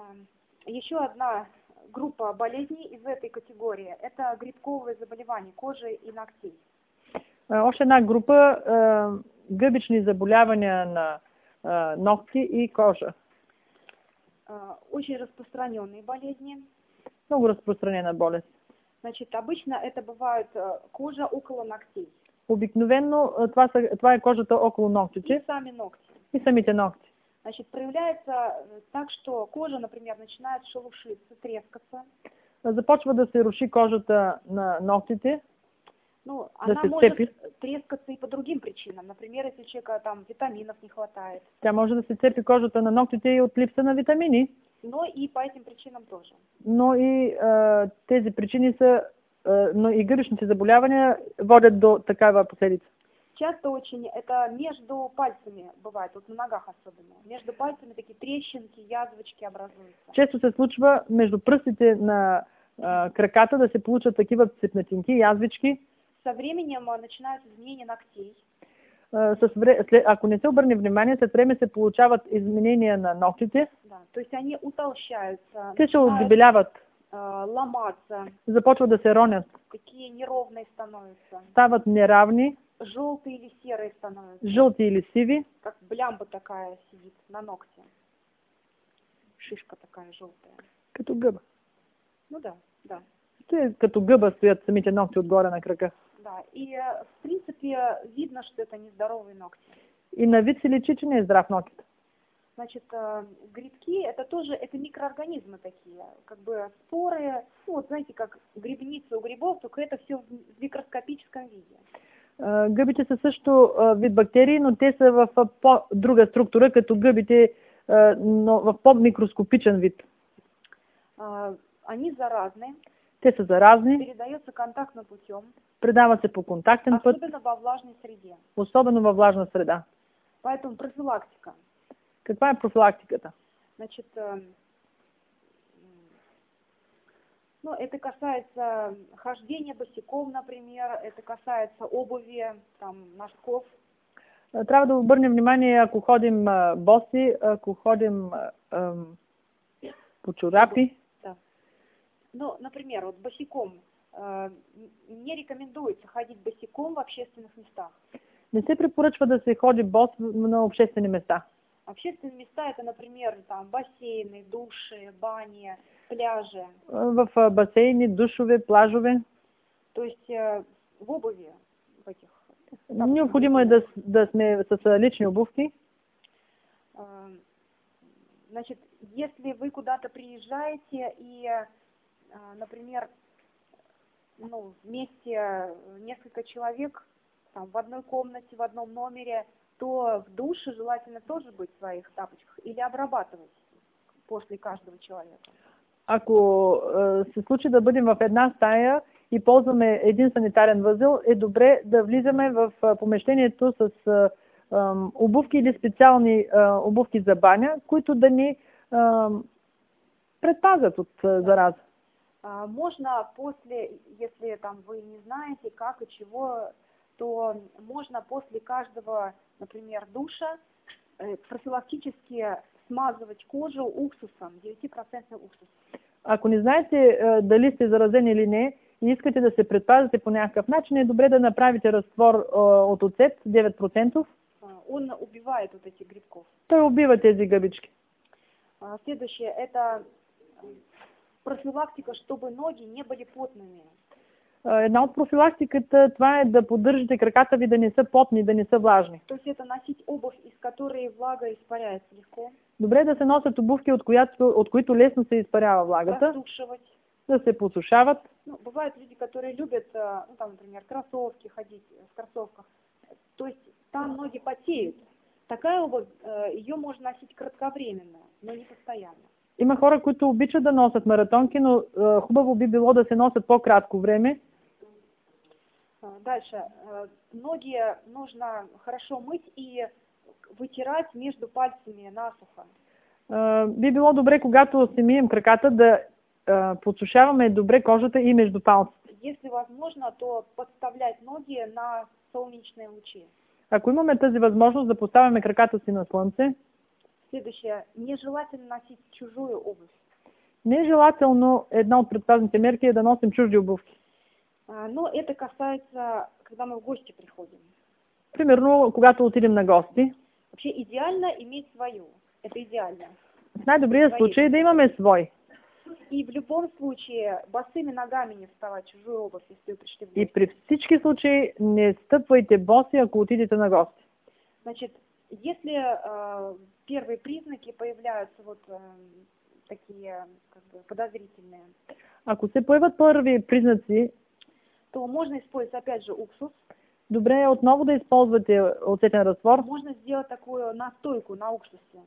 Еще одна группа болезней из этой категории – это грибковые заболевания кожи и ногтей. Още една група гъбични заболявания на ногти и кожа. Очень распространенные болезни. Много разпространена болест. Значит, обычно это бывает кожа около ногтей. Обикновено това е кожата около ногтите. И сами ногти. И самите ногти. Значит, проявляется так, что кожа, например, начинает шелушиться, трескаться. Започва да се руши кожата на ногтите. Ну, она может трескаться и по другим причинам. Например, если у человека там витаминов не хватает. Тя може да се цепи кожата на ногтите и от липса на витамини. Но и по этим причинам тоже. Но и тези причини са, но и гъбичните заболявания водят до такава последица. Часто очень это между пальцами бывает, вот на ногах особенно. Между пальцами такие трещинки, язвочки образуются. Често се случва между пръстите на краката да се получат такива цепнатинки, язвички. Со временем начинают изменения ногтей. Ако не се обърне внимание, след време се получават изменения на ногтите. Да, то есть они утолщаются. Те се отдебеляват. Ломаться. Започват да се ронят. Такие неровные становятся. Стават неравни. Желтые или серые становятся. Жълти или сиви. Как блямба такая сидит на ногте. Шишка такая желтая. Като гъба. Ну да, да. Като гъба стоят самите ногти отгоре на крака. Да, и в принципе видно, что это нездоровые ногти. И на вид се личи, че не е здрав ногтит. Значит, грибки это микроорганизмы такие, как бы споры, ну вот знаете, как грибница у грибов, только это все в микроскопическом виде. Гъбите са също вид бактерии, но те са в по-друга структура, като гъбите, но в по-микроскопичен вид. Они заразны. Те са заразни. Передается контактным путем. Предават се по контактен път. Особенно во влажной среде. Особено във влажна среда. Поэтому профилактика. Каква е профилактиката? Значит, ну, это касается хождения босиком, например, это касается обуви, там, носков. Трябва да обърнем внимание, ако ходим боси, ако ходим по чорапи. Да. Ну, например, вот босиком. Не рекомендуется ходить босиком в общественных местах. Не се препоръчва да се ходи бос на обществени места. Общественные места это, например, там бассейны, души, бани, пляжи. В басейни, душове, плажове. То есть в обуви в этих. Необходимо е да сме с лични обувки. Значит, если вы куда-то приезжаете и, например, ну, вместе несколько человек там, в одной комнате, в одном номере, то в душе желательно тоже быть в своих тапочках или обрабатывать после каждого человека. Ако се случи да бъдем в една стая и ползваме един санитарен възел, е добре да влизаме в помещението с обувки или специални обувки за баня, които да ни предпазят от зараза. Можно после, если там вы не знаете как и чего, то можно после каждого, например, душа профилактически смазывать кожу уксусом, 9% уксус. Ако не знаете дали сте заразени или не и искате да се предпазите по някакъв начин, е добре да направите разтвор от оцет 9%. Он убивает вот эти грибков. Той убива тези гъбички. Следующее – это профилактика, чтобы ноги не были потными. Една от профилактиката това е да поддържате краката ви да не са потни, да не са влажни. То есть это носить обувь, из которой влага испаряется легко. Добре да се носят обувки, от които лесно се изпарява влагата. Просушивать. Да се посушават. Ну, бывают люди, которые любят, ну, там, например, кроссовки, ходить в кроссовках. То есть там ноги потеют. Такая обувь, ее можно носить кратковременно, но не постоянно. Има хора, които обичат да носят маратонки, но хубаво би било да се носят по-кратко време. Дальше. Ноги нужно хорошо мыть и вытирать между пальцами насухо. Би било добре, когато си мием краката, да подсушаваме добре кожата и между палците. Если возможно, то подставлять ноги на солнечные лучи. Ако имаме тази възможност да поставяме краката си на слънце. Следующее. Нежелательно носить чужую обувь. Нежелателно, една от предпазните мерки е да носим чужди обувки. Но это касается, когда мы в гости приходим. Примерно, когато отидем на гости. Вообще идеально иметь свою. Это идеально. В най-добрия случай е да имаме свой. И в любом случае босыми ногами не вставать в чужую обувь, если вы пришли в гости. И при всички случаи не стъпвайте боси, ако отидете на гости. Значит, если первые признаки появляются вот такие как бы подозрительные, ако се появят първи признаци, то можно использовать опять же уксус. Добре е отново да използвате оцетен разтвор. Можно сделать такую настойку на уксусе.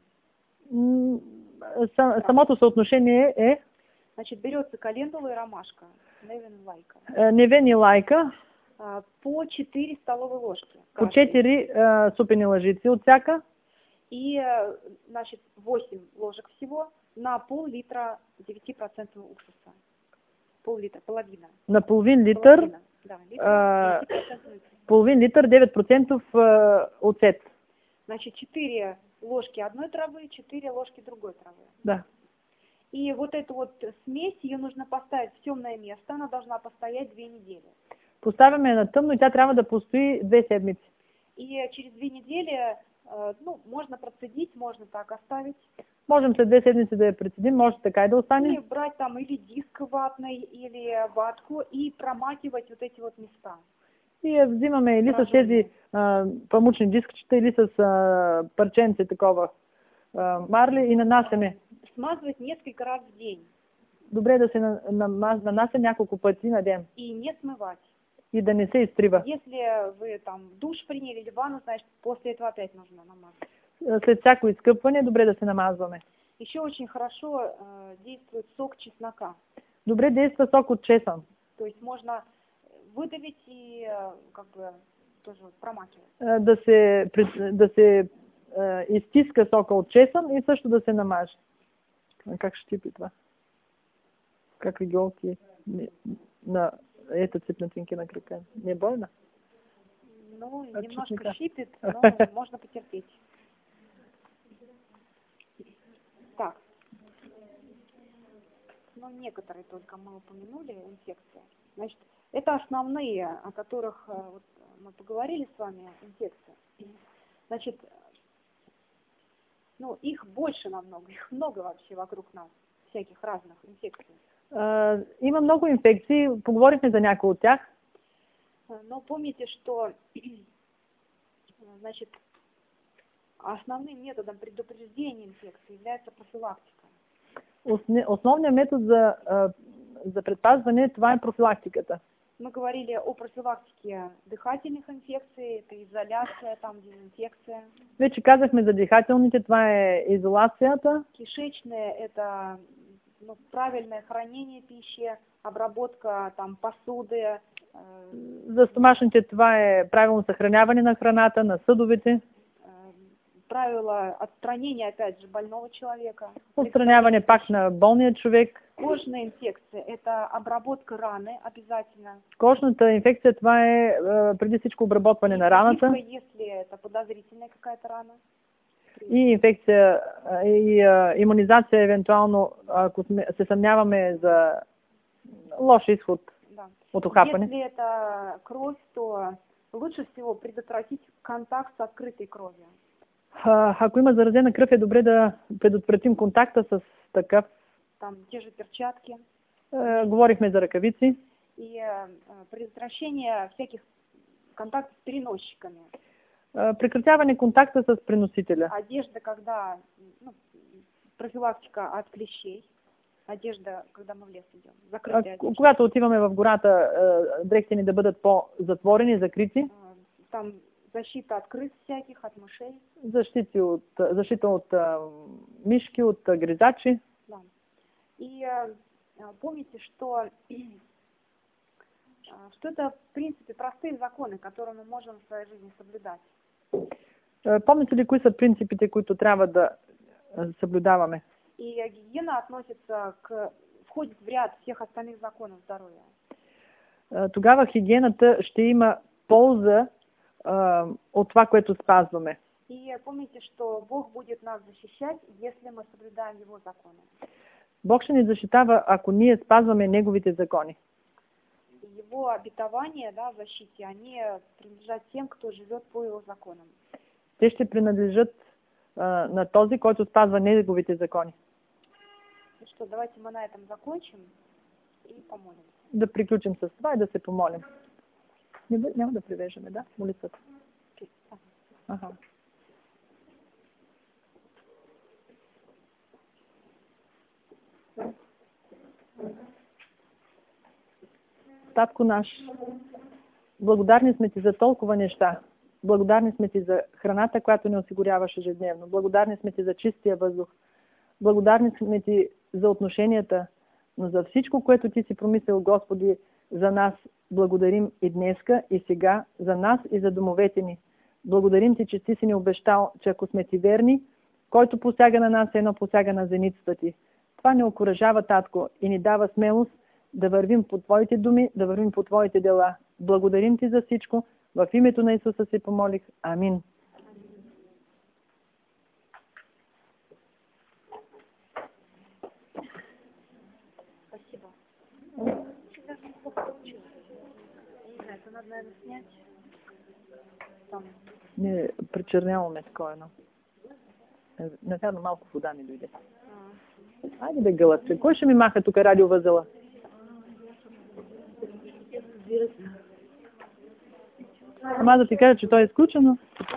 Самото съотношение е... Значит, берется календула и ромашка, невен и лайка. Невен и лайка. По 4 столовые ложки. По 4 супени лъжици от всяка. И, значит, 8 ложек всего на пол-литра 9% уксуса. Пол-литра, половина. На половин литър. Да, половин литър 9% оцет. Значит, 4 ложки одной травы, 4 ложки другой травы. Да. И вот эту вот смесь, ее нужно поставить в темное место, она должна постоять 2 недели. Поставяме на тъмно и тя трябва да постои 2 седмици. И через 2 недели, ну, можно процедить, можно так оставить. Можем след 2 седмици да я прецедим, може така и да остане. И брать там или диск ватный, или ватку и промакивать вот эти вот места. И я взимаме или с тези памучни дискчета, или с парченце такова марли и нанасяме. Смазвать несколько раз в день. Добре да се нанася няколко пъти на ден. И не смывать. и да не се изтрива. Если вы там душ приняли или ванну, значит, после этого опять нужно намазать. След всяко изкъпване е добре да се намазваме. Еще очень хорошо действует сок чеснока. Добре действа сок от чесан. То есть можно выдавить и как бы тоже промакивать. Да се изтиска сока от чесан и също да се намаже. Как щипи това? Как иголки на ето цепнатинки на крака. Не больно? Ну, немножко щипит, но можно потерпеть. Так. Ну, некоторые только мы упомянули инфекции. Значит, это основные, о которых вот, мы поговорили с вами, инфекции. Значит, ну, их больше намного, их много вообще вокруг нас, всяких разных инфекций. Има много инфекции, поговорихме за някои от тях. Но помните, что, значит, основным методом предупреждения инфекции является профилактика. Основният метод за предпазване, това е профилактиката. Мы говорили о профилактике дыхательных инфекций, это изоляция, там дезинфекция. Вече казахме за дихателните, това е изолацията. Кишечные, это правильное хранение пищи, обработка там посуды. За стомашните това е правилно съхраняване на храната, на съдовете. Правило отстранения, опять же, больного человека. Отстраняване пак на болния човек. Кожная инфекция – это обработка раны обязательно. Кожната инфекция, това е преди всичко обработване на раната. Если это подозрительная какая-то рана. И инфекция, и имунизация, евентуално, ако се съмняваме за лош изход от ухапване. Если это кровь, то лучше всего предотвратить контакт с открытой кровью. Ако има заразена кръв, е добре да предотвратим контакта с такъв. Там те же перчатки. Говорихме за ръкавици. И предотвращение всяких контактов с переносчиками. Прекратяване контакта с преносителя. Одежда, когда профилактика от клещей. Одежда, когда мы в лес идем. Закрытая одежда. Когато отиваме в гората, дрехите ни да бъдат по-затворени, закрити. Там защита от крыс всяких, от мышей. Защита от мишки, от гризачи. Да. И помните, что это, в принципе, простые законы, которые мы можем в своей жизни соблюдать. Помните ли кои са принципите, които трябва да съблюдаваме? И гигиена относится входит в ряд всех остальных законов здоровья. Тогава хигиената ще има полза от това, което спазваме. И помните, что Бог будет нас защищать, если мы соблюдаем Его законы. Бог ще ни защитава, ако ние спазваме Неговите закони. Его обетования, да, в защите, они принадлежат тем, кто живет по Его законам. Те ще принадлежат на този, който спазва Неговите закони. Ну что, давайте мы на этом закончим и помолимся. Да приключим с това и да се помолим. Няма да привеждаме, да? Молитвата. Ага. Татко наш, благодарни сме ти за толкова неща. Благодарни сме ти за храната, която ни осигуряваш ежедневно. Благодарни сме ти за чистия въздух. Благодарни сме ти за отношенията, но за всичко, което ти си промислил, Господи, за нас благодарим и днеска, и сега, за нас и за домовете ни. Благодарим ти, че ти си ни обещал, че ако сме ти верни, който посяга на нас, едно посяга на зеницата ти. Това ни окуражава, Татко, и ни дава смелост да вървим по твоите думи, да вървим по твоите дела. Благодарим ти за всичко. В името на Исуса си помолих. Амин. Спасибо. Это надо, наверное, снять. Там. Не, причерняваме такова едно. Навярно малко вода ми дойде. Айде бе, гълъче. Кой ще ми маха тук радиовъзела? Ама да ти кажа, че той е изключено.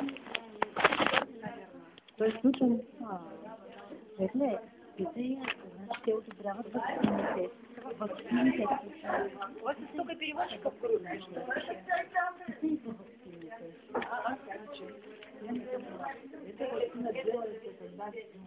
Той е изключено. Питай, те одобряват да У вас столько переводчиков в русский, что вообще? Это вакцина делается, когда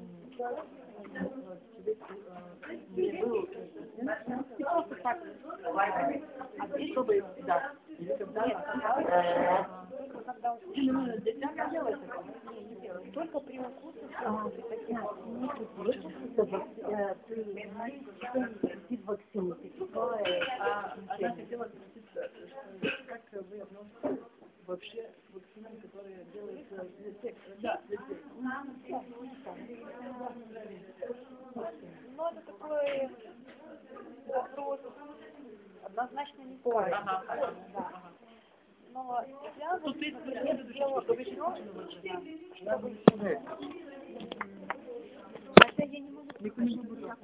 не был просто так, чтобы, да, или когда именно детям делается, не делается, только при укусах вид вакцины, она хотела спросить, как вы относитесь вообще к вакцинам, которые делаются для детей? Да, для детей. Ну, это такой вопрос однозначно не спорю. Да. Но я вот делала все, чтобы... Хотя я не могу сказать, что